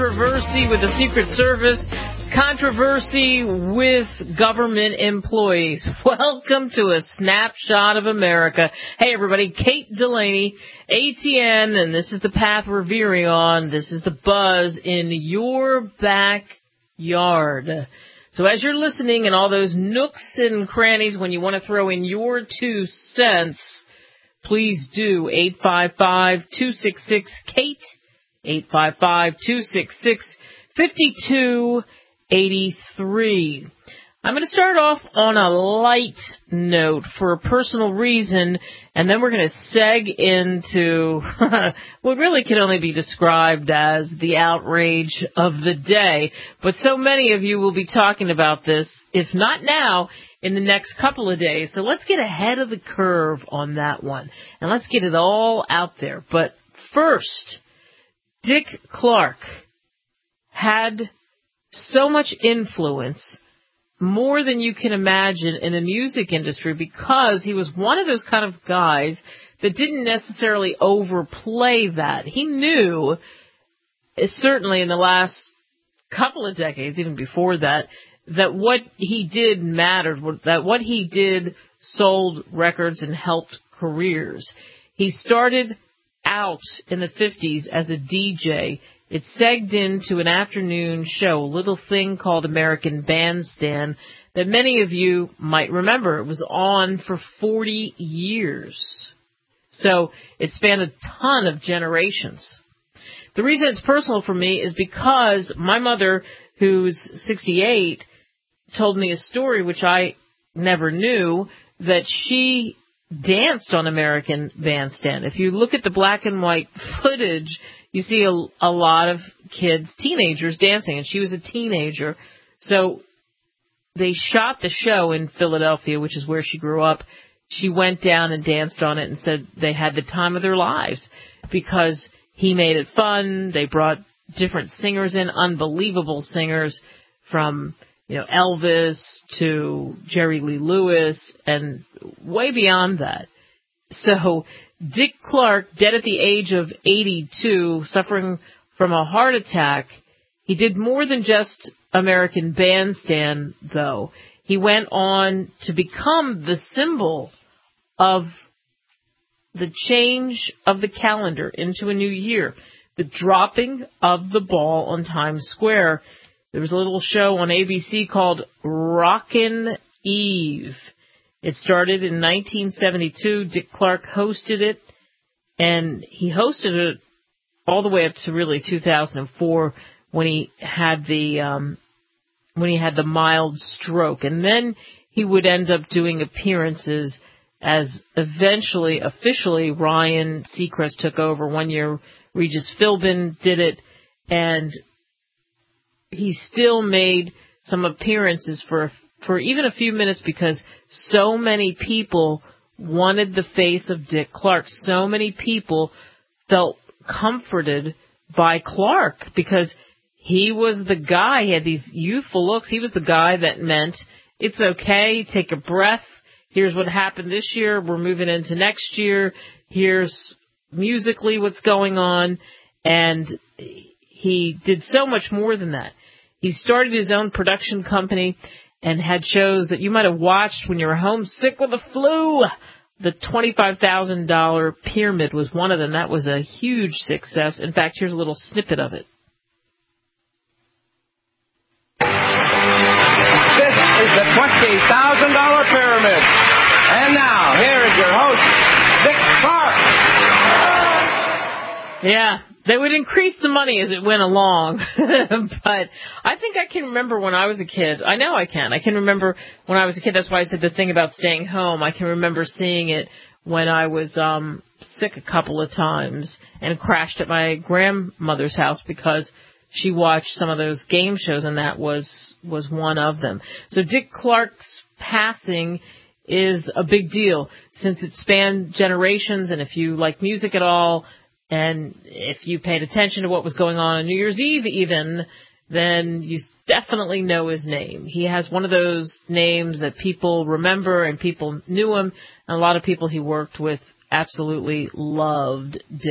controversy with the Secret Service, controversy with government employees. Welcome to a snapshot of America. Hey, everybody, Kate Delaney, ATN, and this is the path we're veering on. This is the buzz in your backyard. So as you're listening in all those nooks and crannies when you want to throw in your 2 cents, please do 855-266-KATE, 855-266-5283. I'm going to start off on a light note for a personal reason, and then we're going to seg into what really can only be described as the outrage of the day. But so many of you will be talking about this, if not now, in the next couple of days. So let's get ahead of the curve on that one, and let's get it all out there. But first, Dick Clark had so much influence, more than you can imagine, in the music industry, because he was one of those kind of guys that didn't necessarily overplay that. He knew, certainly in the last couple of decades, even before that, that what he did mattered, that what he did sold records and helped careers. He started out in the 50s as a DJ. It segged into an afternoon show, a little thing called American Bandstand, that many of you might remember. It was on for 40 years. So it spanned a ton of generations. The reason it's personal for me is because my mother, who's 68, told me a story which I never knew, that she danced on American Bandstand. If you look at the black and white footage, you see a lot of kids, teenagers, dancing, and she was a teenager. So they shot the show in Philadelphia, which is where she grew up. She went down and danced on it and said they had the time of their lives because he made it fun. They brought different singers in, unbelievable singers, from Elvis to Jerry Lee Lewis and way beyond that. So Dick Clark, dead at the age of 82, suffering from a heart attack. He did more than just American Bandstand, though. He went on to become the symbol of the change of the calendar into a new year, the dropping of the ball on Times Square. There was a little show on ABC called Rockin' Eve. It started in 1972. Dick Clark hosted it, and he hosted it all the way up to really 2004 when he had the mild stroke. And then he would end up doing appearances as eventually, officially, Ryan Seacrest took over. One year Regis Philbin did it, and he still made some appearances for even a few minutes because so many people wanted the face of Dick Clark. So many people felt comforted by Clark because he was the guy. He had these youthful looks. He was the guy that meant, it's okay, take a breath. Here's what happened this year. We're moving into next year. Here's musically what's going on. And he did so much more than that. He started his own production company and had shows that you might have watched when you were homesick with the flu. The $25,000 Pyramid was one of them. That was a huge success. In fact, here's a little snippet of it. This is the $20,000 Pyramid. And now, here is your host, Dick Clark. Yeah, they would increase the money as it went along. But I think I can remember when I was a kid. I know I can. I can remember when I was a kid. That's why I said the thing about staying home. I can remember seeing it when I was sick a couple of times and crashed at my grandmother's house because she watched some of those game shows, and that was one of them. So Dick Clark's passing is a big deal since it spanned generations, and if you like music at all, and if you paid attention to what was going on New Year's Eve even, then you definitely know his name. He has one of those names that people remember and people knew him, and a lot of people he worked with absolutely loved Dick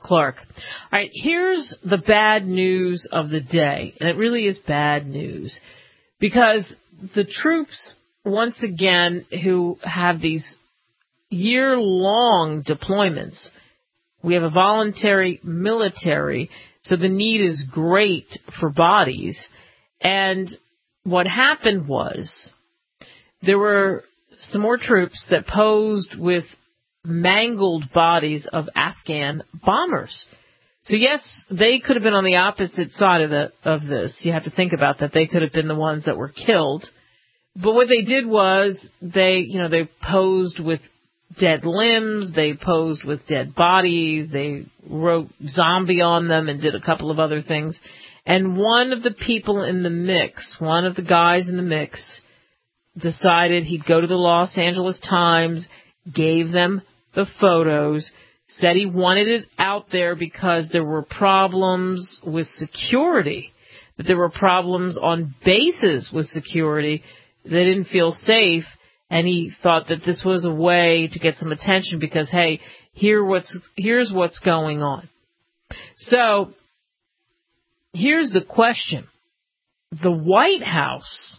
Clark. All right, here's the bad news of the day, and it really is bad news, because the troops, once again, who have these year-long deployments, we have a voluntary military, so the need is great for bodies, and what happened was there were some more troops that posed with mangled bodies of Afghan bombers. So yes, they could have been on the opposite side of this. You have to think about that. They could have been the ones that were killed. But what they did was they posed with dead limbs, they posed with dead bodies, they wrote zombie on them and did a couple of other things. And one of the people in the mix, one of the guys in the mix, decided he'd go to the Los Angeles Times, gave them the photos, said he wanted it out there because there were problems with security, that there were problems on bases with security. They didn't feel safe, and he thought that this was a way to get some attention because, hey, here's what's going on. So here's the question. The White House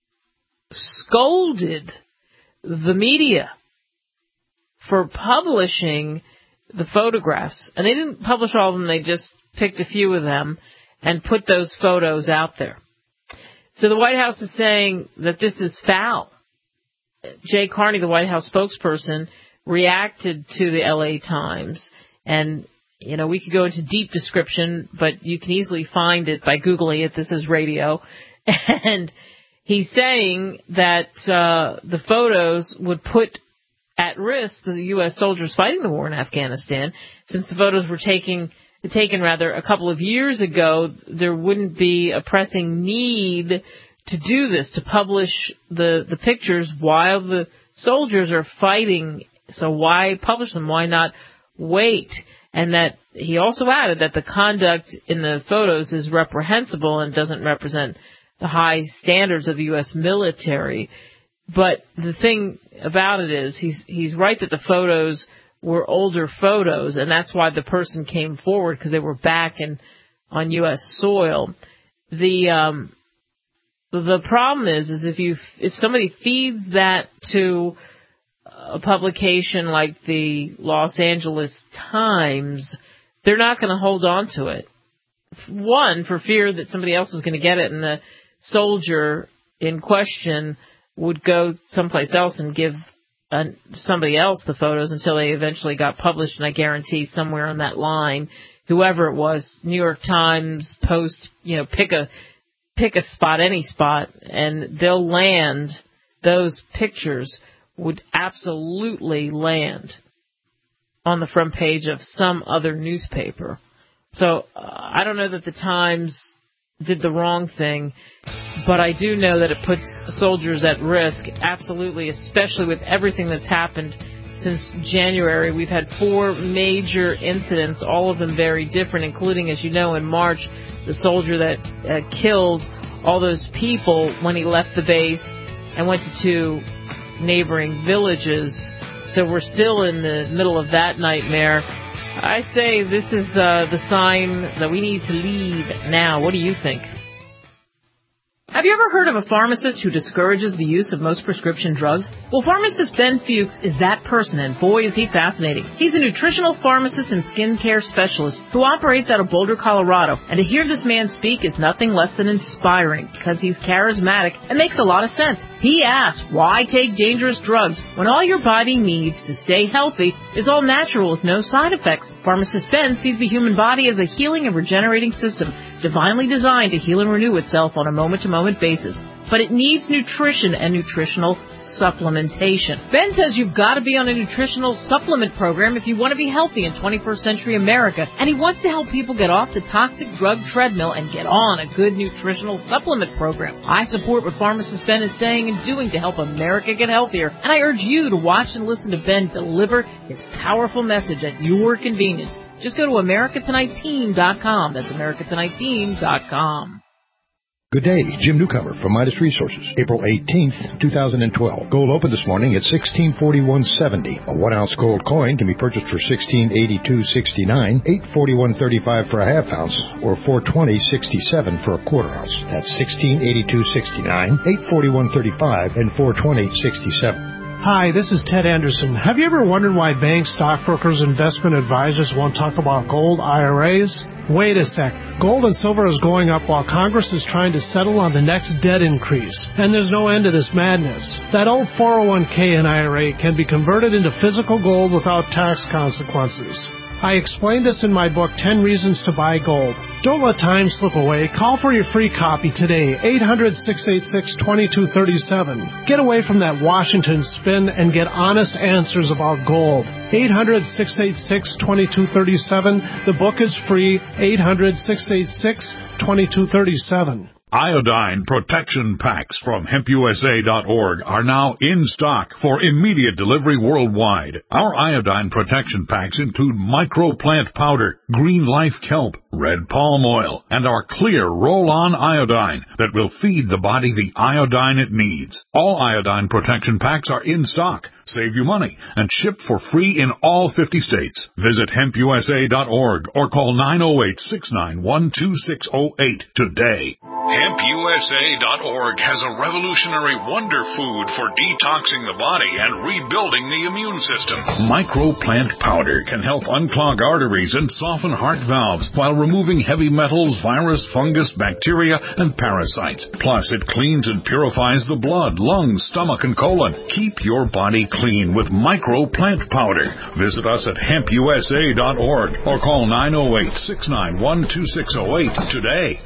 scolded the media for publishing the photographs. And they didn't publish all of them, they just picked a few of them and put those photos out there. So the White House is saying that this is foul. Jay Carney, the White House spokesperson, reacted to the LA Times. And, we could go into deep description, but you can easily find it by Googling it. This is radio. And he's saying that the photos would put at risk the U.S. soldiers fighting the war in Afghanistan. Since the photos were taken a couple of years ago, there wouldn't be a pressing need to do this, to publish the pictures while the soldiers are fighting. So why publish them? Why not wait? And that he also added that the conduct in the photos is reprehensible and doesn't represent the high standards of the U.S. military. But the thing about it is he's right that the photos were older photos, and that's why the person came forward, because they were back on U.S. soil. The problem is if somebody feeds that to a publication like the Los Angeles Times, they're not going to hold on to it. One, for fear that somebody else is going to get it, and the soldier in question would go someplace else and give somebody else the photos until they eventually got published. And I guarantee somewhere on that line, whoever it was, New York Times, Post, pick a spot, any spot, and they'll land. Those pictures would absolutely land on the front page of some other newspaper. So I don't know that the Times did the wrong thing, but I do know that it puts soldiers at risk, absolutely, especially with everything that's happened since January. We've had 4 major incidents, all of them very different, including, as you know, in March, the soldier that killed all those people when he left the base and went to 2 neighboring villages. So we're still in the middle of that nightmare. I say this is the sign that we need to leave now. What do you think? Have you ever heard of a pharmacist who discourages the use of most prescription drugs? Well, pharmacist Ben Fuchs is that person, and boy is he fascinating. He's a nutritional pharmacist and skincare specialist who operates out of Boulder, Colorado, and to hear this man speak is nothing less than inspiring because he's charismatic and makes a lot of sense. He asks, why take dangerous drugs when all your body needs to stay healthy is all natural with no side effects? Pharmacist Ben sees the human body as a healing and regenerating system, divinely designed to heal and renew itself on a moment-to-moment basis. But it needs nutrition and nutritional supplementation. Ben says you've got to be on a nutritional supplement program if you want to be healthy in 21st century America, and he wants to help people get off the toxic drug treadmill and get on a good nutritional supplement program. I support what pharmacist Ben is saying and doing to help America get healthier, and I urge you to watch and listen to Ben deliver his powerful message at your convenience. Just go to AmericaTonightTeam.com. That's AmericaTonightTeam.com. Good day, Jim Newcomer from Midas Resources. April 18th, 2012. Gold opened this morning at $1641.70. A 1-ounce gold coin can be purchased for $1682.69, $841.35 for a half ounce, or $420.67 for a quarter ounce. That's $1682.69, $841.35, and $420.67. Hi, this is Ted Anderson. Have you ever wondered why banks, stockbrokers, investment advisors won't talk about gold IRAs? Wait a sec. Gold and silver is going up while Congress is trying to settle on the next debt increase. And there's no end to this madness. That old 401k and IRA can be converted into physical gold without tax consequences. I explained this in my book, 10 Reasons to Buy Gold. Don't let time slip away. Call for your free copy today, 800-686-2237. Get away from that Washington spin and get honest answers about gold. 800-686-2237. The book is free, 800-686-2237. Iodine protection packs from HempUSA.org are now in stock for immediate delivery worldwide. Our iodine protection packs include microplant powder, green life kelp, red palm oil, and our clear roll-on iodine that will feed the body the iodine it needs. All iodine protection packs are in stock, save you money, and shipped for free in all 50 states. Visit HempUSA.org or call 908-691-2608 today. HempUSA.org has a revolutionary wonder food for detoxing the body and rebuilding the immune system. Microplant powder can help unclog arteries and soften heart valves while removing heavy metals, virus, fungus, bacteria, and parasites. Plus, it cleans and purifies the blood, lungs, stomach, and colon. Keep your body clean with Microplant powder. Visit us at HempUSA.org or call 908-691-2608 today.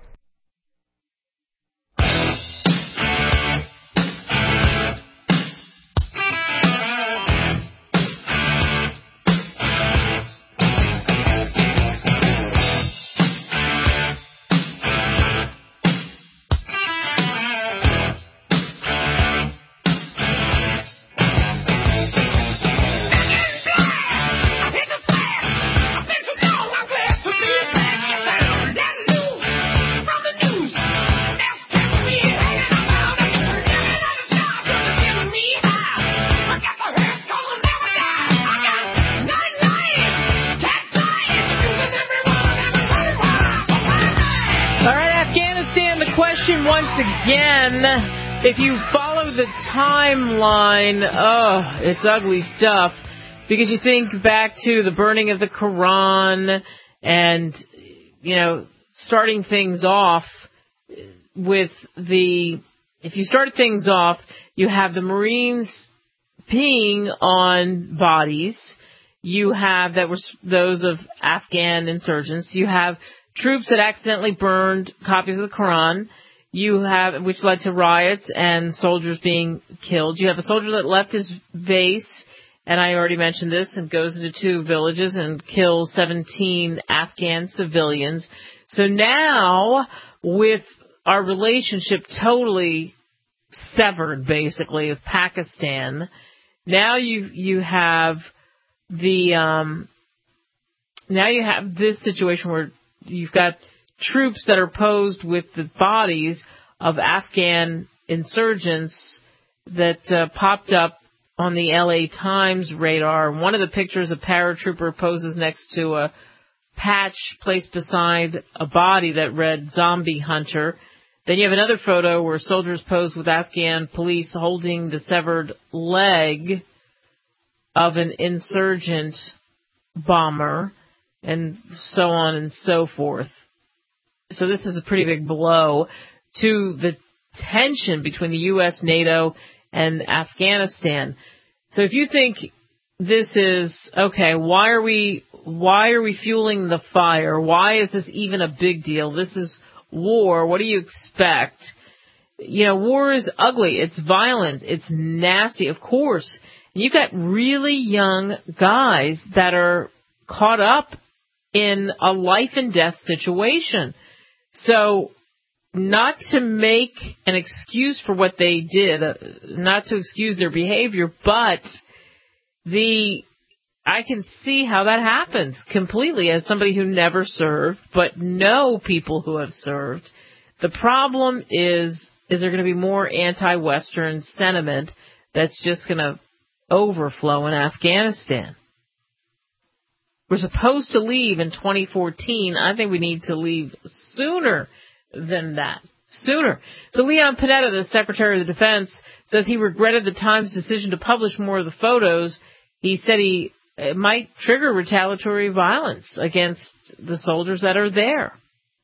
If you follow the timeline, it's ugly stuff, because you think back to the burning of the Quran and, starting things off with if you start things off, you have the Marines peeing on bodies. You have, that was those of Afghan insurgents. You have troops that accidentally burned copies of the Quran. You have, which led to riots and soldiers being killed. You have a soldier that left his base, and I already mentioned this, and goes into 2 villages and kills 17 Afghan civilians. So now, with our relationship totally severed, basically, with Pakistan, now you have this situation where you've got troops that are posed with the bodies of Afghan insurgents that popped up on the LA Times radar. One of the pictures, a paratrooper poses next to a patch placed beside a body that read "Zombie Hunter." Then you have another photo where soldiers pose with Afghan police holding the severed leg of an insurgent bomber, and so on and so forth. So this is a pretty big blow to the tension between the U.S., NATO, and Afghanistan. So if you think this is, okay, why are we fueling the fire? Why is this even a big deal? This is war. What do you expect? War is ugly. It's violent. It's nasty, of course. And you've got really young guys that are caught up in a life and death situation. So, not to make an excuse for what they did, not to excuse their behavior, but I can see how that happens completely as somebody who never served, but know people who have served, The problem is there going to be more anti-Western sentiment that's just going to overflow in Afghanistan? We're supposed to leave in 2014. I think we need to leave sooner than that. Sooner. So Leon Panetta, the Secretary of the Defense, says he regretted the Times' decision to publish more of the photos. He said it might trigger retaliatory violence against the soldiers that are there.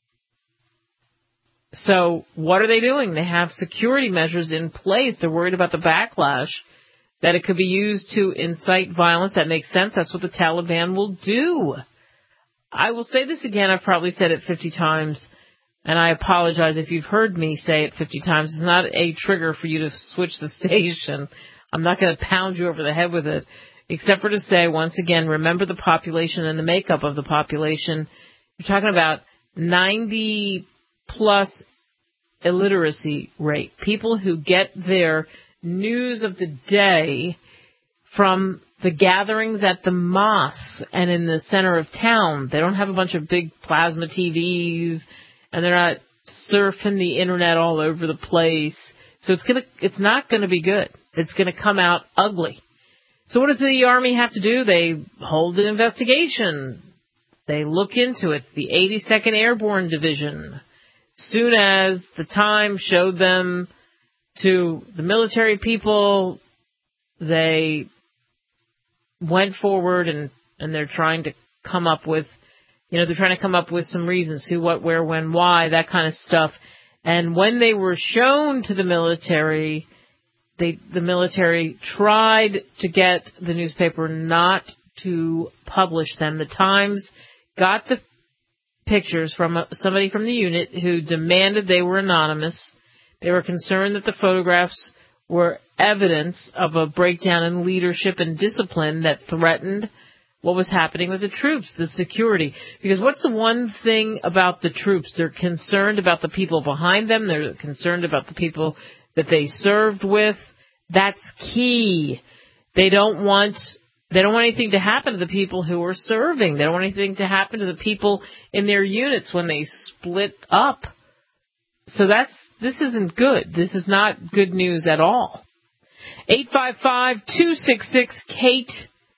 So what are they doing? They have security measures in place. They're worried about the backlash, that it could be used to incite violence. That makes sense. That's what the Taliban will do. I will say this again. I've probably said it 50 times. And I apologize if you've heard me say it 50 times. It's not a trigger for you to switch the station. I'm not going to pound you over the head with it, except for to say, once again, remember the population and the makeup of the population. You're talking about 90-plus illiteracy rate. People who get their news of the day from the gatherings at the mosques and in the center of town. They don't have a bunch of big plasma TVs, and they're not surfing the internet all over the place. So it's not going to be good. It's going to come out ugly. So what does the Army have to do? They hold an investigation. They look into it. The 82nd Airborne Division. Soon as the Times showed them to the military people, they went forward and they're trying to come up with some reasons, who, what, where, when, why, that kind of stuff. And when they were shown to the military, the military tried to get the newspaper not to publish them. The Times got the pictures from somebody from the unit who demanded they were anonymous. They were concerned that the photographs were evidence of a breakdown in leadership and discipline that threatened what was happening with the troops, the security. Because what's the one thing about the troops? They're concerned about the people behind them. They're concerned about the people that they served with. That's key. They don't want anything to happen to the people who are serving. They don't want anything to happen to the people in their units when they split up. So this isn't good. This is not good news at all. 855-266-KATE.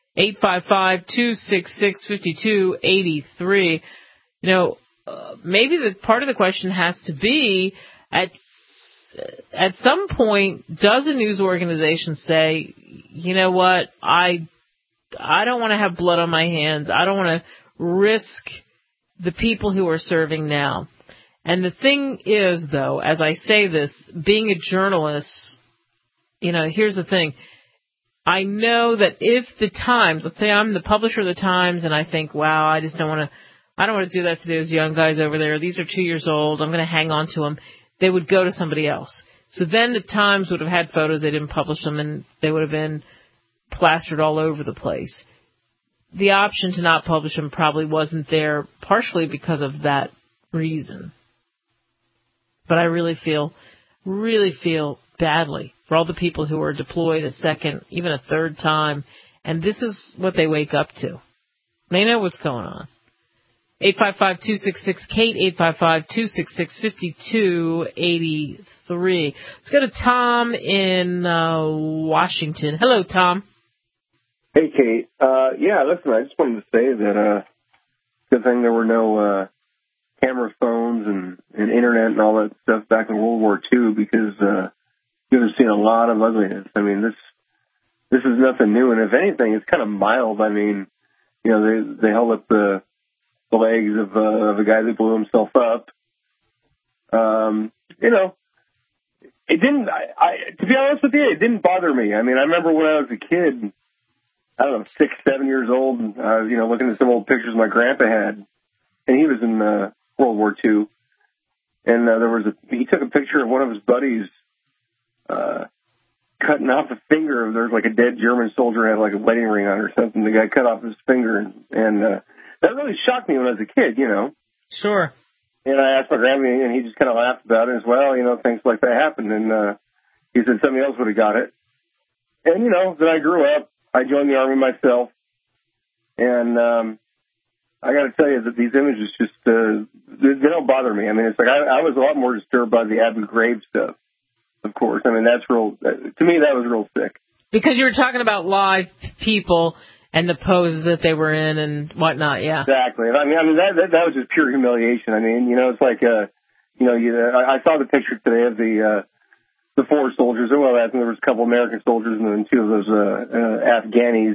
855-266-5283. Maybe the part of the question has to be, at some point, does a news organization say, you know what, I don't want to have blood on my hands. I don't want to risk the people who are serving now. And the thing is, though, as I say this, being a journalist, here's the thing. I know that if the Times, let's say I'm the publisher of the Times, and I think, wow, I don't want to do that to those young guys over there. These are 2 years old. I'm going to hang on to them. They would go to somebody else. So then the Times would have had photos. They didn't publish them, and they would have been plastered all over the place. The option to not publish them probably wasn't there, partially because of that reason. But I really feel badly for all the people who are deployed a second, even a third time, and this is what they wake up to. They know what's going on. 855-266-KATE, 855-266-5283. Let's go to Tom in Washington. Hello, Tom. Hey, Kate. Listen, I just wanted to say that good thing there were no camera phones and internet and all that stuff back in World War II, because you would have seen a lot of ugliness. I mean, this is nothing new, and if anything, it's kind of mild. I mean, they held up the legs of a guy that blew himself up. It didn't. To be honest with you, it didn't bother me. I mean, I remember when I was a kid, I don't know, 6, 7 years old, looking at some old pictures my grandpa had, and he was in World War II, and he took a picture of one of his buddies cutting off a finger. There's like a dead German soldier had like a wedding ring on or something. The guy cut off his finger, and that really shocked me when I was a kid, Sure. And I asked my grandma, and he just kind of laughed about it as well. Things like that happened, and he said somebody else would have got it. And then I grew up. I joined the Army myself, and I got to tell you that these images just they don't bother me. I mean, it's like I was a lot more disturbed by the Abu Ghraib stuff. Of course, I mean that's real. To me, that was real sick. Because you were talking about live people and the poses that they were in and whatnot. Yeah, exactly. I mean that was just pure humiliation. I mean, it's like I saw the picture today of the four soldiers. Well, I think there was a couple American soldiers and then two of those Afghanis,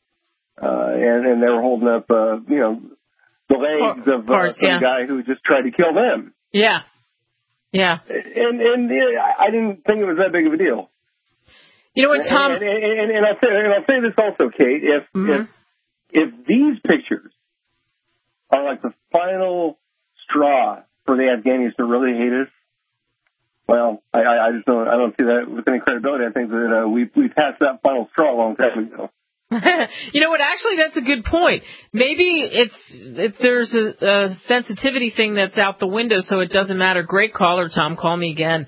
and they were holding up the legs of some guy who just tried to kill them. Yeah. Yeah. And I didn't think it was that big of a deal. You know what, Tom? And I'll say this also, Kate. If these pictures are like the final straw for the Afghanis to really hate us, well, I just don't see that with any credibility. I think that we passed that final straw a long time ago. You know what? Actually, that's a good point. Maybe if there's a sensitivity thing that's out the window, so it doesn't matter. Great caller, Tom. Call me again.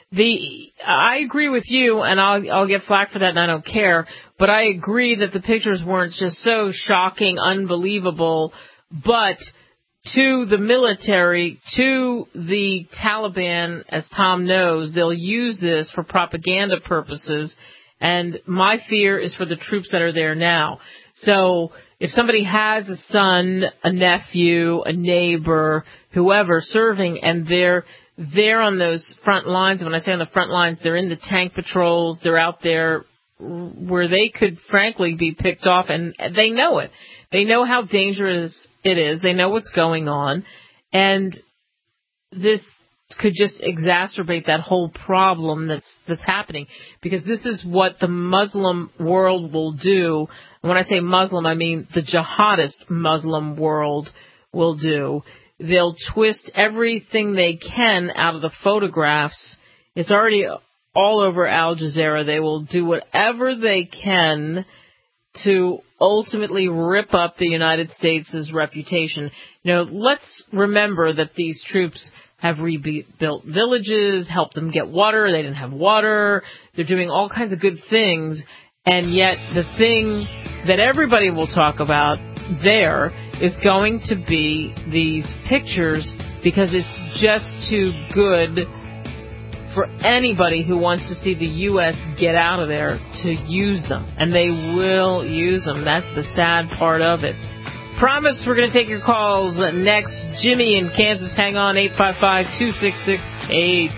I agree with you, and I'll get flack for that, and I don't care. But I agree that the pictures weren't just so shocking, unbelievable, but to the military, to the Taliban, as Tom knows, they'll use this for propaganda purposes. And my fear is for the troops that are there now. So if somebody has a son, a nephew, a neighbor, whoever serving, and they're on those front lines, when I say on the front lines, they're in the tank patrols, they're out there where they could frankly be picked off, and they know it. They know how dangerous it is. They know what's going on. And this could just exacerbate that whole problem that's happening, because this is what the Muslim world will do. And when I say Muslim, I mean the jihadist Muslim world will do. They'll twist everything they can out of the photographs. It's already all over Al Jazeera. They will do whatever they can to ultimately rip up the United States' reputation. Let's remember that these troops have rebuilt villages, helped them get water. They didn't have water. They're doing all kinds of good things. And yet the thing that everybody will talk about there is going to be these pictures, because it's just too good for anybody who wants to see the U.S. get out of there to use them. And they will use them. That's the sad part of it. Promise we're going to take your calls next. Jimmy in Kansas, hang on, 855-2668.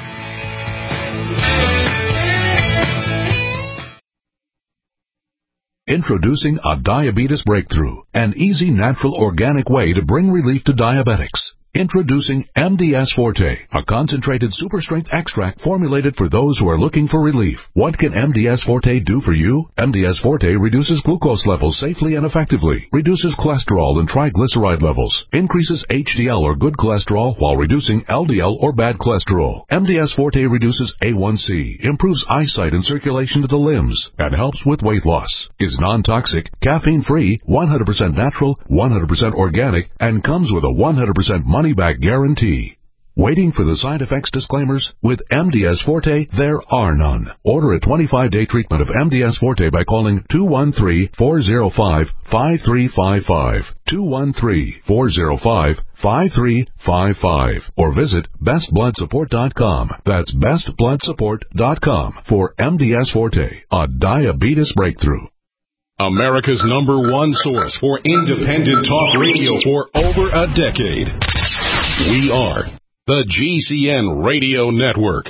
Introducing a diabetes breakthrough, an easy, natural, organic way to bring relief to diabetics. Introducing MDS Forte, a concentrated super-strength extract formulated for those who are looking for relief. What can MDS Forte do for you? MDS Forte reduces glucose levels safely and effectively, reduces cholesterol and triglyceride levels, increases HDL or good cholesterol while reducing LDL or bad cholesterol. MDS Forte reduces A1C, improves eyesight and circulation to the limbs, and helps with weight loss. Is non-toxic, caffeine-free, 100% natural, 100% organic, and comes with a 100% money-back guarantee. Waiting for the side effects disclaimers? With MDS Forte, there are none. Order a 25-day treatment of MDS Forte by calling 213-405-5355, 213-405-5355, or visit bestbloodsupport.com. That's bestbloodsupport.com for MDS Forte, a diabetes breakthrough. America's #1 source for independent talk radio for over a decade. We are the GCN Radio Network.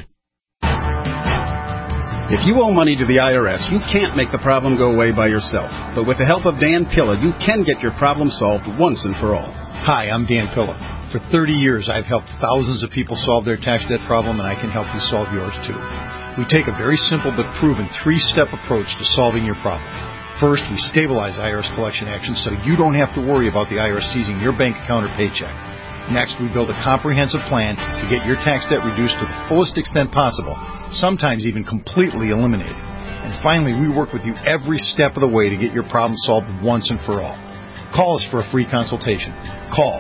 If you owe money to the IRS, you can't make the problem go away by yourself. But with the help of Dan Pilla, you can get your problem solved once and for all. Hi, I'm Dan Pilla. For 30 years, I've helped thousands of people solve their tax debt problem, and I can help you solve yours too. We take a very simple but proven 3-step approach to solving your problem. First, we stabilize IRS collection actions so you don't have to worry about the IRS seizing your bank account or paycheck. Next, we build a comprehensive plan to get your tax debt reduced to the fullest extent possible, sometimes even completely eliminated. And finally, we work with you every step of the way to get your problem solved once and for all. Call us for a free consultation. Call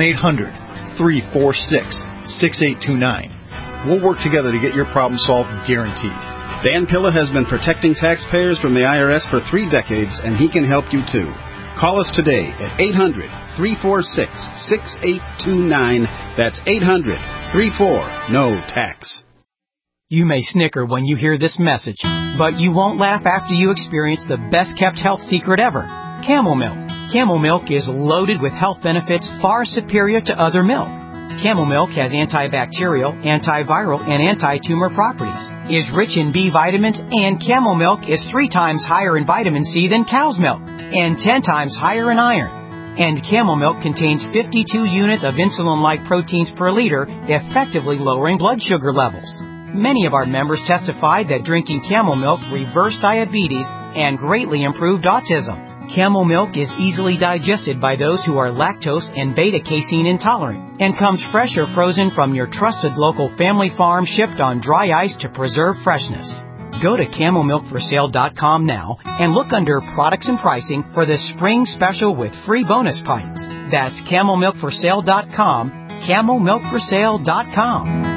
1-800-346-6829. We'll work together to get your problem solved, guaranteed. Dan Pilla has been protecting taxpayers from the IRS for 3 decades, and he can help you too. Call us today at 800-346-6829. That's 800-34-NO-TAX. You may snicker when you hear this message, but you won't laugh after you experience the best-kept health secret ever, Camel Milk. Camel Milk is loaded with health benefits far superior to other milk. Camel Milk has antibacterial, antiviral, and anti-tumor properties, is rich in B vitamins, and Camel Milk is 3 times higher in vitamin C than cow's milk, and 10 times higher in iron. And Camel Milk contains 52 units of insulin-like proteins per liter, effectively lowering blood sugar levels. Many of our members testified that drinking Camel Milk reversed diabetes and greatly improved autism. Camel Milk is easily digested by those who are lactose and beta-casein intolerant and comes fresh or frozen from your trusted local family farm, shipped on dry ice to preserve freshness. Go to CamelMilkForSale.com now and look under Products and Pricing for the spring special with free bonus pints. That's CamelMilkForSale.com, CamelMilkForSale.com.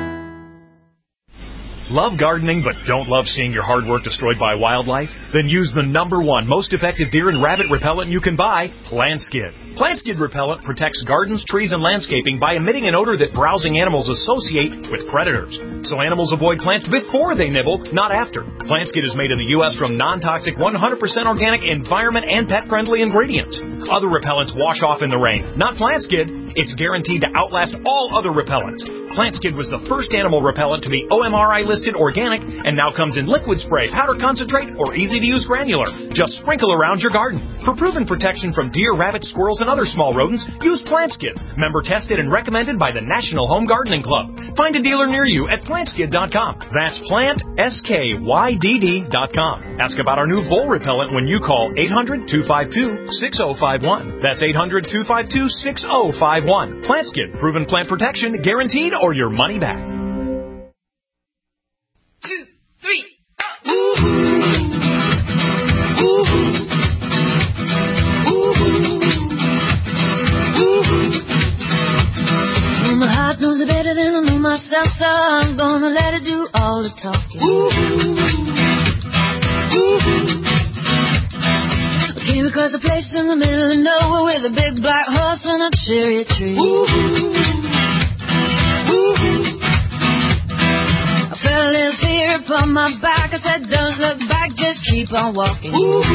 Love gardening but don't love seeing your hard work destroyed by wildlife? Then use the #1 most effective deer and rabbit repellent you can buy, PlantSkid. PlantSkid repellent protects gardens, trees, and landscaping by emitting an odor that browsing animals associate with predators. So animals avoid plants before they nibble, not after. PlantSkid is made in the U.S. from non-toxic, 100% organic, environment, and pet-friendly ingredients. Other repellents wash off in the rain. Not PlantSkid. It's guaranteed to outlast all other repellents. PlantSkid was the first animal repellent to be OMRI listed organic and now comes in liquid spray, powder concentrate, or easy-to-use granular. Just sprinkle around your garden. For proven protection from deer, rabbits, squirrels, and other small rodents, use PlantSkid. Member tested and recommended by the National Home Gardening Club. Find a dealer near you at PlantSkid.com. That's PlantSkydd.com. Ask about our new vole repellent when you call 800-252-6051. That's 800-252-6051. PlantSkid. Proven plant protection, guaranteed, or your money back. 2, 3, 4. Ooh. Ooh. Well, my heart knows it better than I know myself, so I'm gonna let it do all the talking. I came across a place in the middle of nowhere with a big black horse and a cherry tree. I felt a little fear upon my back. I said, don't look back, just keep on walking.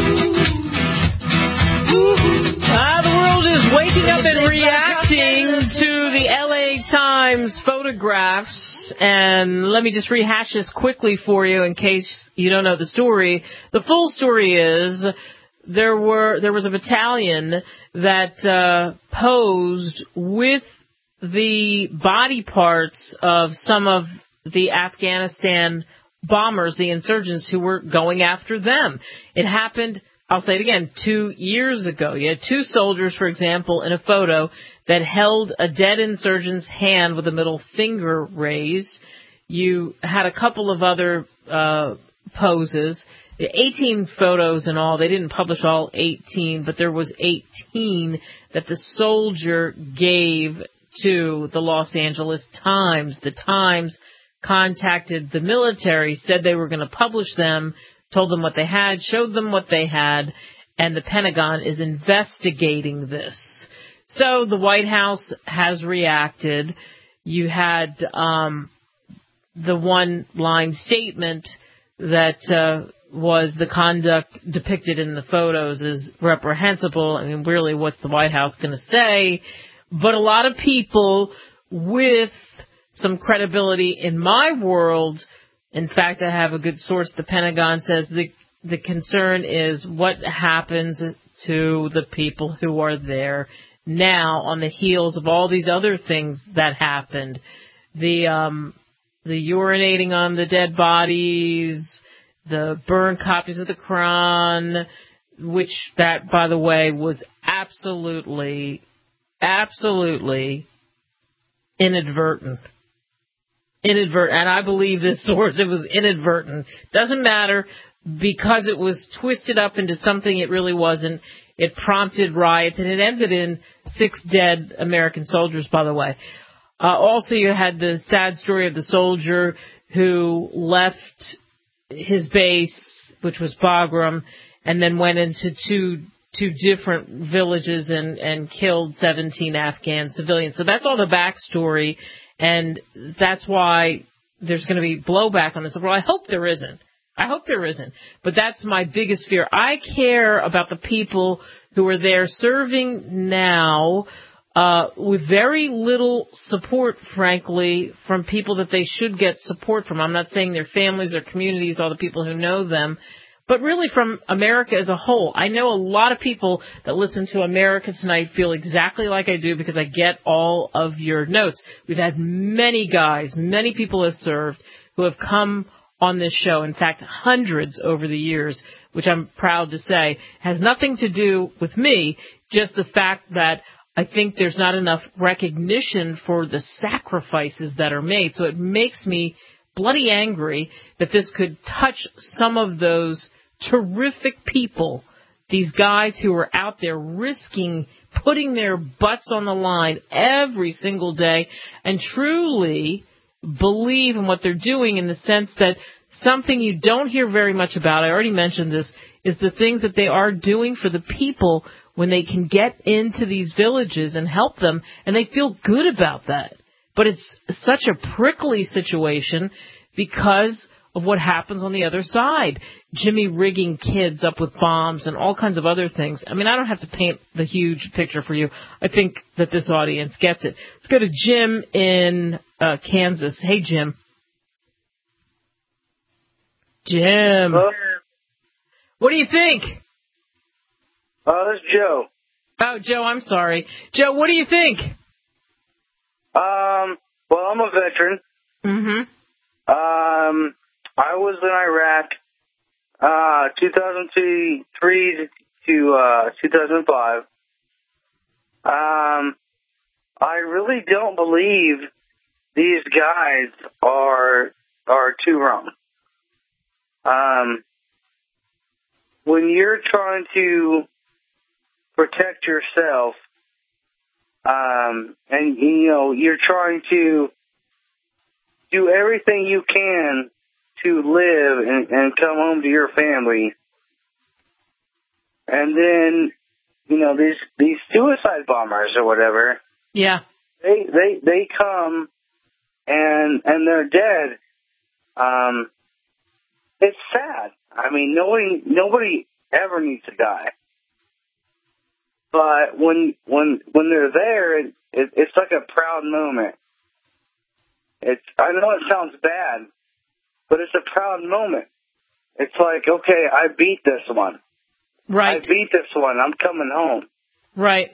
The world is waking up and reacting to the LA Times photographs. And let me just rehash this quickly for you in case you don't know the story. The full story is there was a battalion that posed with the body parts of some of the Afghanistan bombers, the insurgents who were going after them. It happened, I'll say it again, 2 years ago. You had 2 soldiers, for example, in a photo that held a dead insurgent's hand with a middle finger raised. You had a couple of other poses. 18 photos in all. They didn't publish all 18, but there was 18 that the soldier gave to the Los Angeles Times. The Times contacted the military, said they were going to publish them, told them what they had, showed them what they had, and the Pentagon is investigating this. So the White House has reacted. You had the one-line statement that was the conduct depicted in the photos is reprehensible. I mean, really, what's the White House going to say? But a lot of people with some credibility in my world, in fact, I have a good source, the Pentagon says the concern is what happens to the people who are there now on the heels of all these other things that happened. The urinating on the dead bodies, the burned copies of the Quran, which that, by the way, was absolutely inadvertent. And I believe this source, it was inadvertent. Doesn't matter, because it was twisted up into something it really wasn't. It prompted riots, and it ended in 6 dead American soldiers, by the way. Also, you had the sad story of the soldier who left his base, which was Bagram, and then went into 2 to different villages and killed 17 Afghan civilians. So that's all the backstory, and that's why there's going to be blowback on this. Well, I hope there isn't. But that's my biggest fear. I care about the people who are there serving now with very little support, frankly, from people that they should get support from. I'm not saying their families, their communities, all the people who know them, but really from America as a whole. I know a lot of people that listen to America Tonight feel exactly like I do because I get all of your notes. We've had many people have served who have come on this show. In fact, hundreds over the years, which I'm proud to say has nothing to do with me, just the fact that I think there's not enough recognition for the sacrifices that are made. So it makes me bloody angry that this could touch some of those terrific people, these guys who are out there risking putting their butts on the line every single day and truly believe in what they're doing, in the sense that something you don't hear very much about, I already mentioned this, is the things that they are doing for the people when they can get into these villages and help them, and they feel good about that. But it's such a prickly situation because of what happens on the other side. Jimmy rigging kids up with bombs and all kinds of other things. I mean, I don't have to paint the huge picture for you. I think that this audience gets it. Let's go to Jim in Kansas. Hey, Jim. Jim. Hello? What do you think? This is Joe. Oh, Joe, I'm sorry. Joe, what do you think? Well, I'm a veteran. Mm-hmm. I was in Iraq, 2003 to 2005. I really don't believe these guys are too wrong. When you're trying to protect yourself, and you're trying to do everything you can to live and come home to your family, and then these suicide bombers or whatever, yeah, they come and they're dead. It's sad. I mean, nobody ever needs to die. But when they're there, it's like a proud moment. I know it sounds bad, but it's a proud moment. It's like, okay, I beat this one. Right. I beat this one. I'm coming home. Right.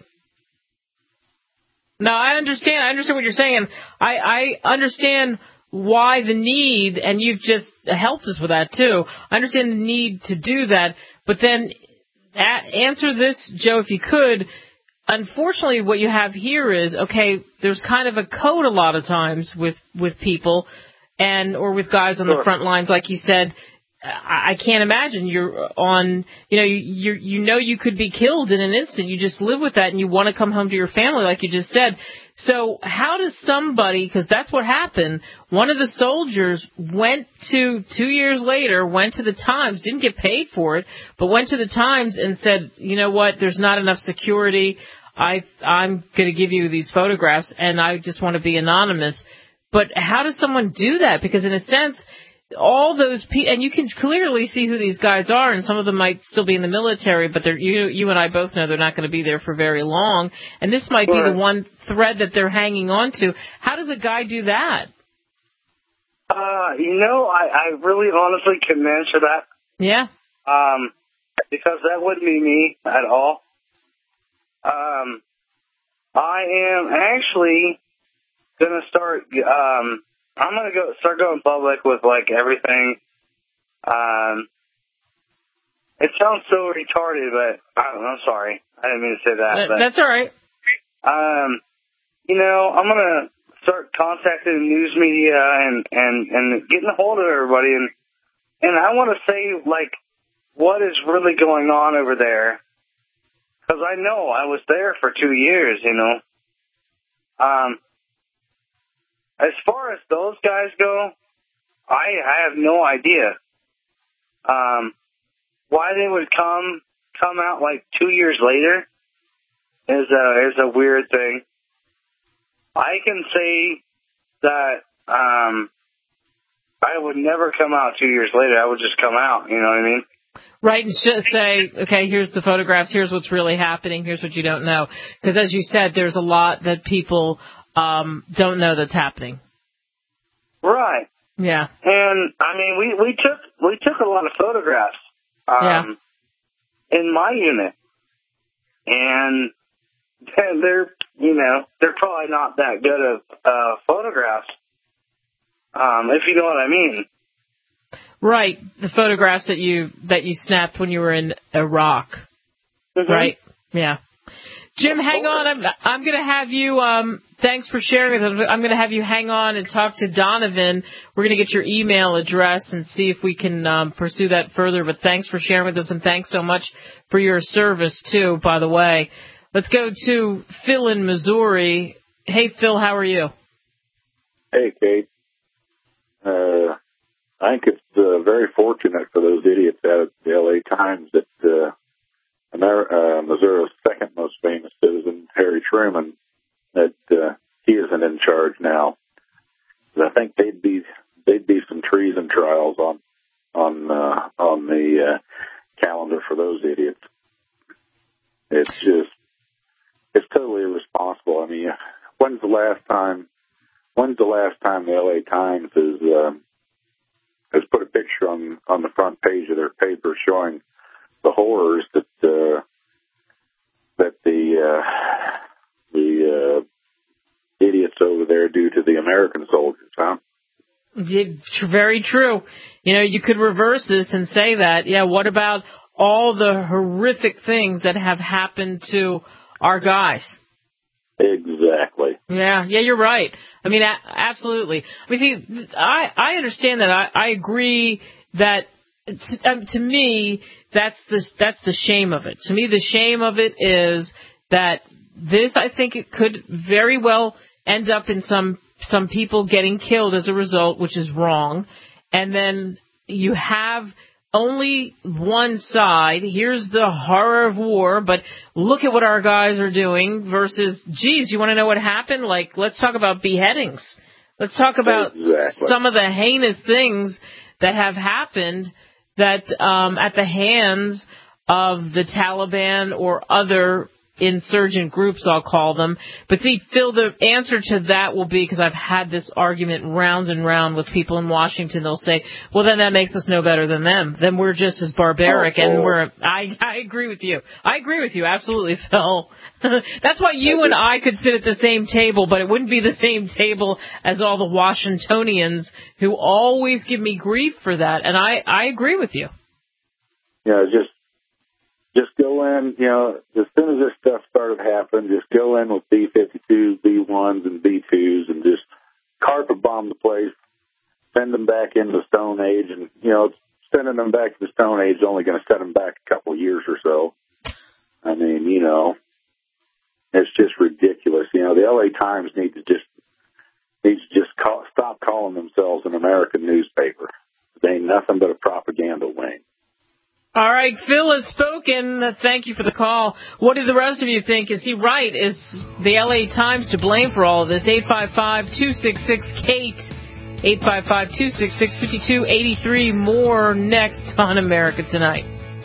No, I understand. I understand what you're saying. I understand why the need, and you've just helped us with that too. I understand the need to do that, but then answer this, Joe, if you could. Unfortunately, what you have here is, okay, there's kind of a code a lot of times with people or with guys on the front lines, like you said. I can't imagine you're on, you could be killed in an instant. You just live with that and you want to come home to your family, like you just said. So how does somebody, because that's what happened, one of the soldiers went to, 2 years later, went to the Times, didn't get paid for it, but went to the Times and said, you know what, there's not enough security. I'm going to give you these photographs and I just want to be anonymous. But how does someone do that? Because in a sense, all those people, and you can clearly see who these guys are, and some of them might still be in the military, but you and I both know they're not going to be there for very long, and this might be the one thread that they're hanging on to. How does a guy do that? I really honestly can answer that. Yeah. Because that wouldn't be me at all. I am actually going to start, I'm going to start going public with, like, everything. It sounds so retarded, but I'm sorry. I didn't mean to say that. That's all right. I'm going to start contacting the news media and getting a hold of everybody. And I want to say, like, what is really going on over there. Because I know I was there for 2 years, As far as those guys go, I have no idea why they would come come out like 2 years later is a weird thing. I can say that I would never come out 2 years later. I would just come out, you know what I mean? Right, and just say, okay, here's the photographs, here's what's really happening, here's what you don't know. Because as you said, there's a lot that people don't know that's happening. Right. Yeah. And I mean, we took a lot of photographs in my unit, and they're probably not that good of photographs, if you know what I mean. Right, the photographs that you snapped when you were in Iraq. Mm-hmm. Right. Yeah. Jim, hang on. I'm going to have you. Thanks for sharing with us. I'm going to have you hang on and talk to Donovan. We're going to get your email address and see if we can pursue that further. But thanks for sharing with us, and thanks so much for your service too. By the way, let's go to Phil in Missouri. Hey, Phil, how are you? Hey, Kate. I think it's very fortunate for those idiots out of the L.A. Times that Missouri's second most famous citizen, Harry Truman, that he isn't in charge now. I think they'd be some treason trials on the calendar for those idiots. It's totally irresponsible. I mean, when's the last time the L.A. Times has put a picture on the front page of their paper showing the horrors that the idiots over there do to the American soldiers, huh? Very true. You know, you could reverse this and say that, yeah, what about all the horrific things that have happened to our guys? Exactly. Yeah, you're right. I mean, absolutely. I mean, see, I understand that. I agree that to me, that's the shame of it. To me, the shame of it is that this, I think it could very well end up in some people getting killed as a result, which is wrong. And then you have only one side. Here's the horror of war, but look at what our guys are doing versus, geez, you want to know what happened? Like, let's talk about beheadings. Let's talk about some of the heinous things that have happened that at the hands of the Taliban or other insurgent groups, I'll call them. But see, Phil, the answer to that will be, because I've had this argument round and round with people in Washington, they'll say, well, then that makes us no better than them. Then we're just as barbaric, and I agree with you. I agree with you, absolutely, Phil. That's why you and I could sit at the same table, but it wouldn't be the same table as all the Washingtonians who always give me grief for that, and I agree with you. Yeah, just go in, you know, as soon as this stuff started happening, just go in with B-52s, B-1s, and B-2s and just carpet bomb the place, send them back into the Stone Age. And, you know, sending them back to the Stone Age is only going to set them back a couple of years or so. I mean, you know, it's just ridiculous. You know, the L.A. Times needs to just stop calling themselves an American newspaper. They ain't nothing but a propaganda wing. All right, Phil has spoken. Thank you for the call. What do the rest of you think? Is he right? Is the L.A. Times to blame for all of this? 855-266-KATE, 855-266-5283. More next on America Tonight.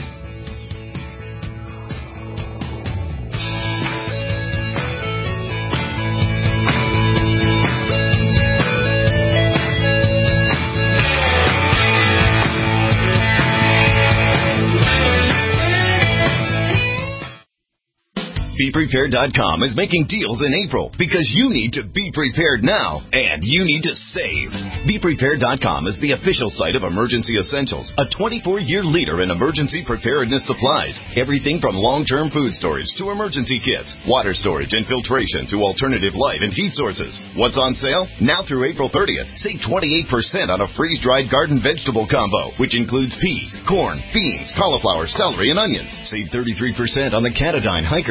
BePrepared.com is making deals in April because you need to be prepared now and you need to save. BePrepared.com is the official site of Emergency Essentials, a 24-year leader in emergency preparedness supplies. Everything from long-term food storage to emergency kits, water storage and filtration to alternative light and heat sources. What's on sale? Now through April 30th, save 28% on a freeze-dried garden vegetable combo, which includes peas, corn, beans, cauliflower, celery, and onions. Save 33% on the Catadyne Hiker Micro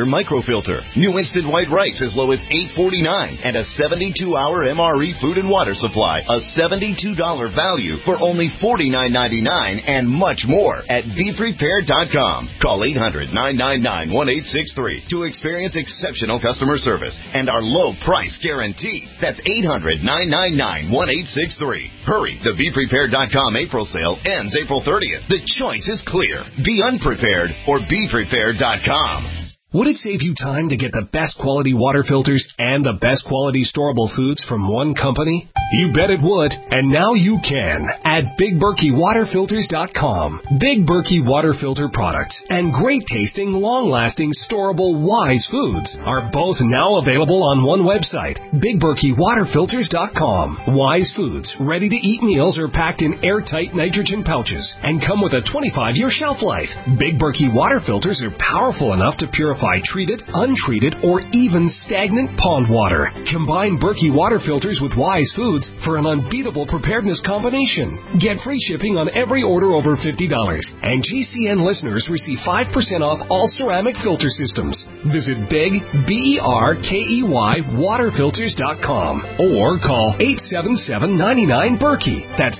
Filter. New instant white rice as low as $8.49 and a 72-hour MRE food and water supply. A $72 value for only $49.99 and much more at BePrepared.com. Call 800-999-1863 to experience exceptional customer service and our low price guarantee. That's 800-999-1863. Hurry, the BePrepared.com April sale ends April 30th. The choice is clear. Be unprepared or BePrepared.com. Would it save you time to get the best quality water filters and the best quality storable foods from one company? You bet it would, and now you can at BigBerkeyWaterFilters.com. Big Berkey Water Filter products and great tasting, long-lasting, storable Wise foods are both now available on one website, BigBerkeyWaterFilters.com. Wise foods, ready-to-eat meals are packed in airtight nitrogen pouches and come with a 25-year shelf life. Big Berkey Water Filters are powerful enough to purify treated, untreated, or even stagnant pond water. Combine Berkey Water Filters with Wise foods for an unbeatable preparedness combination. Get free shipping on every order over $50, and GCN listeners receive 5% off all ceramic filter systems. Visit Big, BERKEY, waterfilters.com or call 877-99-BERKEY. That's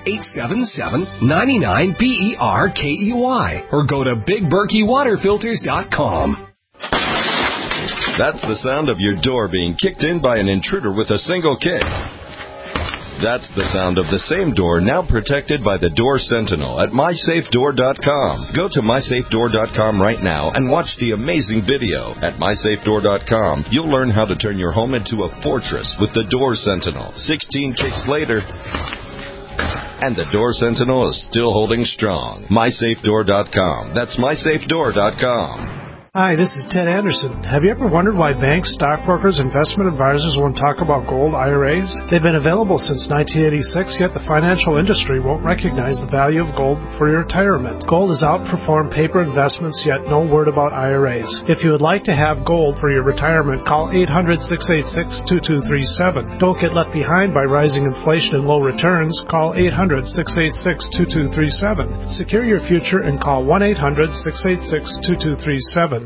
877-99-BERKEY or go to BigBerkeyWaterFilters.com. That's the sound of your door being kicked in by an intruder with a single kick. That's the sound of the same door now protected by the Door Sentinel at MySafeDoor.com. Go to MySafeDoor.com right now and watch the amazing video. At MySafeDoor.com, you'll learn how to turn your home into a fortress with the Door Sentinel. 16 kicks later, and the Door Sentinel is still holding strong. MySafeDoor.com. That's MySafeDoor.com. Hi, this is Ted Anderson. Have you ever wondered why banks, stockbrokers, investment advisors won't talk about gold IRAs? They've been available since 1986, yet the financial industry won't recognize the value of gold for your retirement. Gold has outperformed paper investments, yet no word about IRAs. If you would like to have gold for your retirement, call 800-686-2237. Don't get left behind by rising inflation and low returns. Call 800-686-2237. Secure your future and call 1-800-686-2237.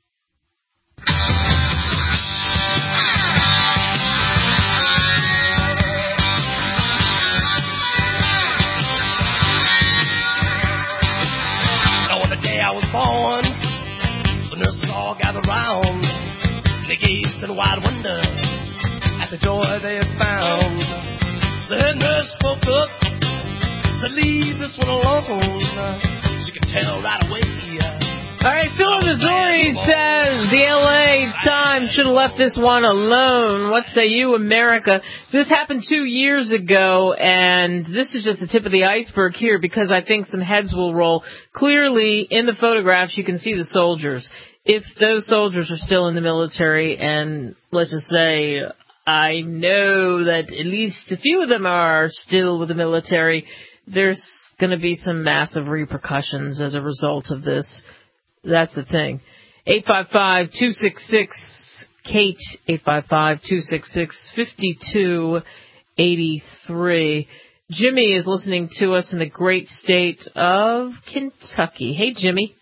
Wide wonder at the joy they had found. The head nurse spoke up, said, "Leave this one alone." She could tell right away. All right, Phil in Missouri says the LA Times should have left this one alone. What say you, America? This happened 2 years ago, and this is just the tip of the iceberg here because I think some heads will roll. Clearly, in the photographs, you can see the soldiers. If those soldiers are still in the military, and let's just say I know that at least a few of them are still with the military, there's going to be some massive repercussions as a result of this. That's the thing. 855-266-KATE, 855-266-5283. Jimmy is listening to us in the great state of Kentucky. Hey, Jimmy.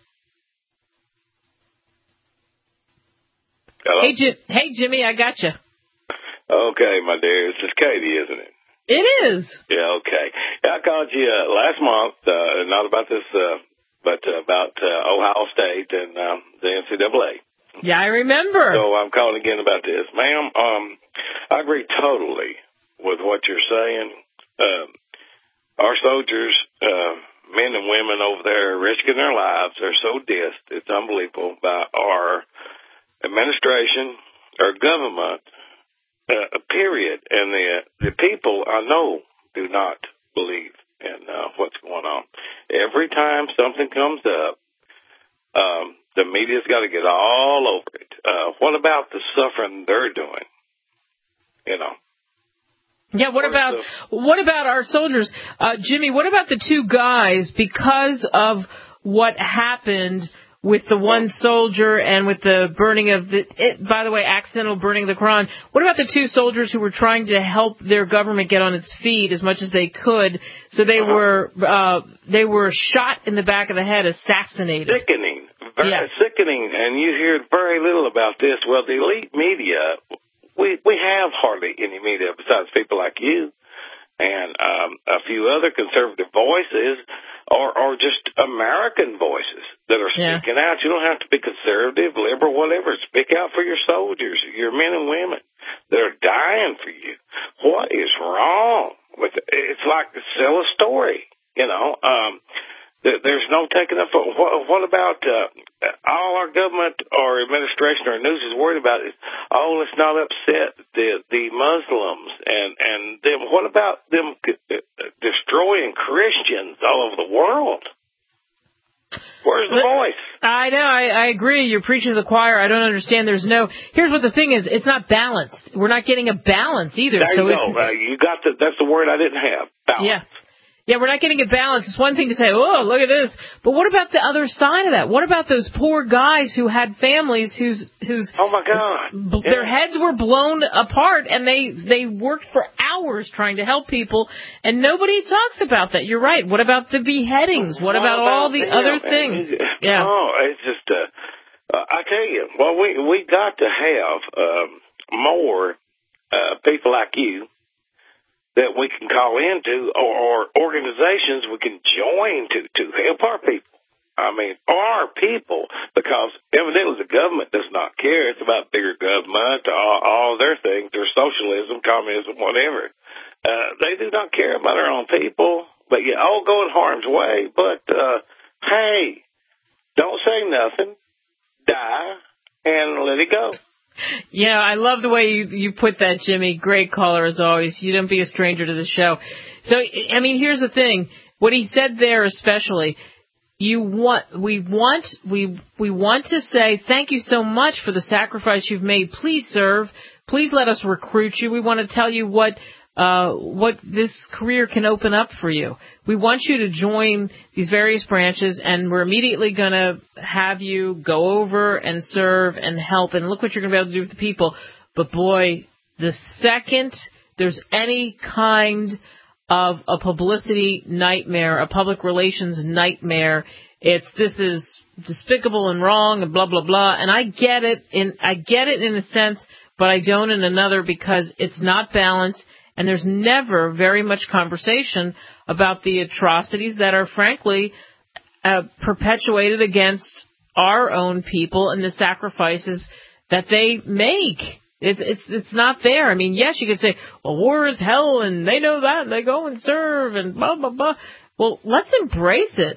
Hello? Hey, Jimmy, I got you. Okay, my dear. This is Katie, isn't it? It is. Yeah, okay. I called you last month, not about this, but about Ohio State and the NCAA. Yeah, I remember. So I'm calling again about this. Ma'am, I agree totally with what you're saying. Our soldiers, men and women over there risking their lives, are so dissed. It's unbelievable by our administration or government, period. And the people, I know, do not believe in what's going on. Every time something comes up, the media's got to get all over it. What about the suffering they're doing? You know. Yeah, what about our soldiers? Jimmy, what about the two guys, because of what happened with the one soldier and with the burning of by the way, accidental burning of the Quran? What about the two soldiers who were trying to help their government get on its feet as much as they could? So they were shot in the back of the head, assassinated. Sickening, very sickening, and you hear very little about this. Well, the elite media, we have hardly any media besides people like you and a few other conservative voices or just American voices that are speaking out. You don't have to be conservative, liberal, whatever. Speak out for your soldiers, your men and women that are dying for you. What is wrong with it? It's like sell a story, you know. There's no taking up. What about all our government or administration or news is worried about is, let's not upset the Muslims and them. What about them destroying Christians all over the world? Where's the voice? I know. I agree. You're preaching to the choir. I don't understand. Here's what the thing is. It's not balanced. We're not getting a balance either. There you go. You got that's the word I didn't have. Balance. Yeah. Yeah, we're not getting a balance. It's one thing to say, oh, look at this. But what about the other side of that? What about those poor guys who had families whose oh my God, their heads were blown apart and they worked for hours trying to help people and nobody talks about that. You're right. What about the beheadings? What about all the other things? Yeah. Oh, it's just I tell you, well, we got to have more people like you that we can call into or organizations we can join to help our people. I mean, our people, because evidently the government does not care. It's about bigger government, all their things, their socialism, communism, whatever. They do not care about our own people, but you all go in harm's way. But, hey, don't say nothing, die, and let it go. Yeah, I love the way you put that, Jimmy. Great caller as always. You don't be a stranger to the show. So, I mean, here's the thing. What he said there especially, we want to say thank you so much for the sacrifice you've made. Please serve. Please let us recruit you. We want to tell you what this career can open up for you. We want you to join these various branches, and we're immediately going to have you go over and serve and help, and look what you're going to be able to do with the people. But boy, the second there's any kind of a publicity nightmare, a public relations nightmare, this is despicable and wrong and blah, blah, blah. And I get it in a sense, but I don't in another, because it's not balanced. And there's never very much conversation about the atrocities that are, frankly, perpetuated against our own people and the sacrifices that they make. It's not there. I mean, yes, you could say, well, war is hell, and they know that, and they go and serve, and blah, blah, blah. Well, let's embrace it.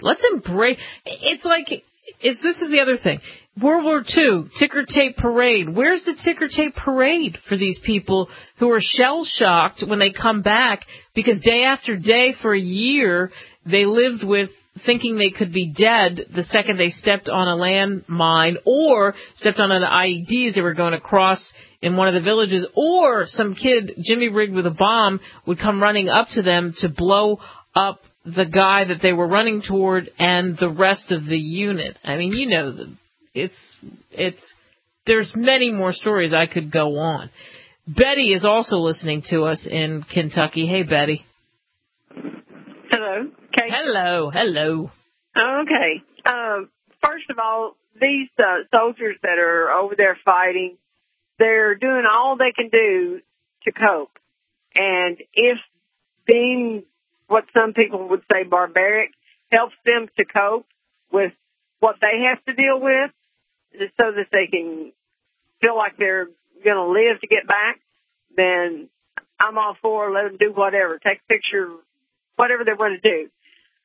This is the other thing. World War II, ticker tape parade. Where's the ticker tape parade for these people who are shell-shocked when they come back? Because day after day for a year, they lived with thinking they could be dead the second they stepped on a landmine or stepped on an IED as they were going across in one of the villages, or some kid, Jimmy rigged with a bomb, would come running up to them to blow up the guy that they were running toward and the rest of the unit. I mean, you know, there's many more stories I could go on. Betty is also listening to us in Kentucky. Hey, Betty. Hello. Kate. Hello. Okay. First of all, these soldiers that are over there fighting, they're doing all they can do to cope. And if being what some people would say barbaric helps them to cope with what they have to deal with, so that they can feel like they're going to live to get back, then I'm all for let them do whatever. Take a picture, whatever they want to do.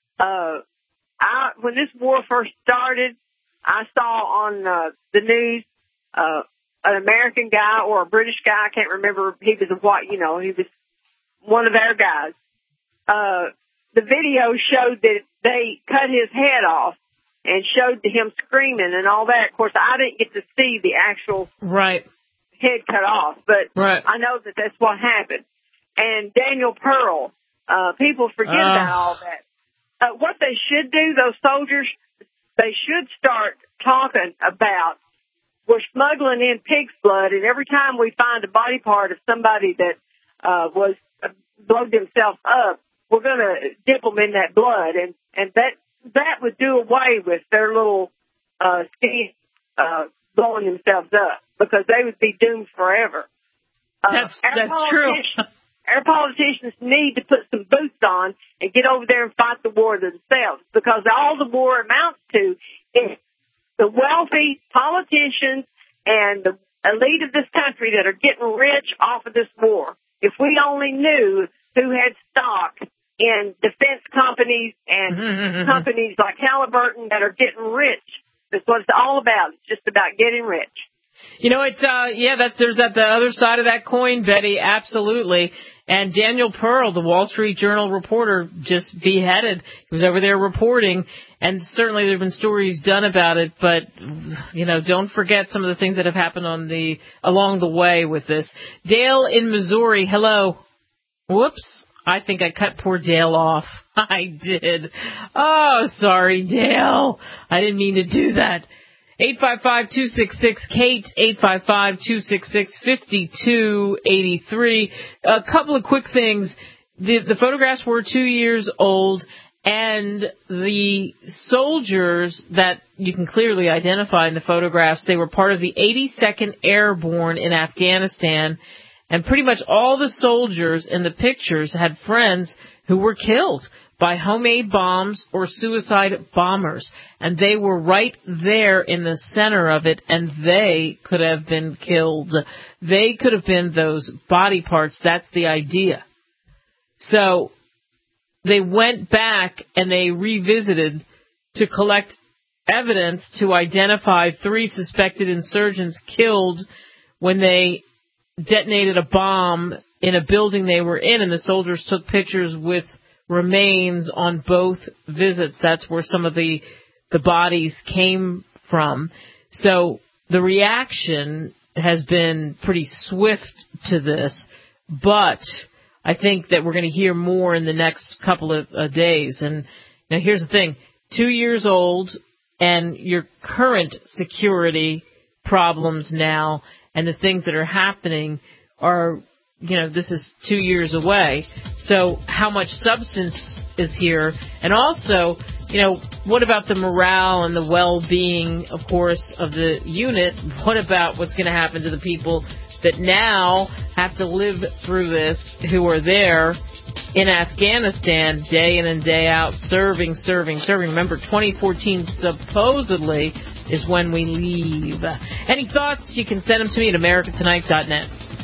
When this war first started, I saw on the news an American guy or a British guy, I can't remember, he was he was one of our guys. The video showed that they cut his head off and showed him screaming and all that. Of course, I didn't get to see the actual head cut off, but I know that that's what happened. And Daniel Pearl, people forget about all that. What they should do, those soldiers, they should start talking about, we're smuggling in pig's blood, and every time we find a body part of somebody that was blowed themselves up, we're going to dip them in that blood, and that would do away with their little blowing themselves up because they would be doomed forever. That's true. Our politicians need to put some boots on and get over there and fight the war themselves, because all the war amounts to is the wealthy politicians and the elite of this country that are getting rich off of this war. If we only knew who had stock in defense companies and companies like Halliburton that are getting rich, that's what it's all about. It's just about getting rich. You know, it's there's the other side of that coin, Betty, absolutely. And Daniel Pearl, the Wall Street Journal reporter, just beheaded. He was over there reporting, and certainly there have been stories done about it, but, you know, don't forget some of the things that have happened along the way with this. Dale in Missouri, hello. Whoops, I think I cut poor Dale off. I did. Oh, sorry, Dale. I didn't mean to do that. 855-266-KATE, 855-266-5283. A couple of quick things. The photographs were 2 years old, and the soldiers that you can clearly identify in the photographs, they were part of the 82nd Airborne in Afghanistan, and pretty much all the soldiers in the pictures had friends who were killed by homemade bombs or suicide bombers. And they were right there in the center of it, and they could have been killed. They could have been those body parts. That's the idea. So they went back and they revisited to collect evidence to identify 3 suspected insurgents killed when they detonated a bomb in a building they were in, and the soldiers took pictures with remains on both visits. That's where some of the bodies came from. So the reaction has been pretty swift to this, but I think that we're going to hear more in the next couple of days. And now here's the thing, 2 years old, and your current security problems now and the things that are happening are, you know, this is 2 years away. So how much substance is here? And also, you know, what about the morale and the well-being, of course, of the unit? What about what's going to happen to the people that now have to live through this, who are there in Afghanistan day in and day out, serving. Remember, 2014 supposedly is when we leave. Any thoughts? You can send them to me at americatonight.net.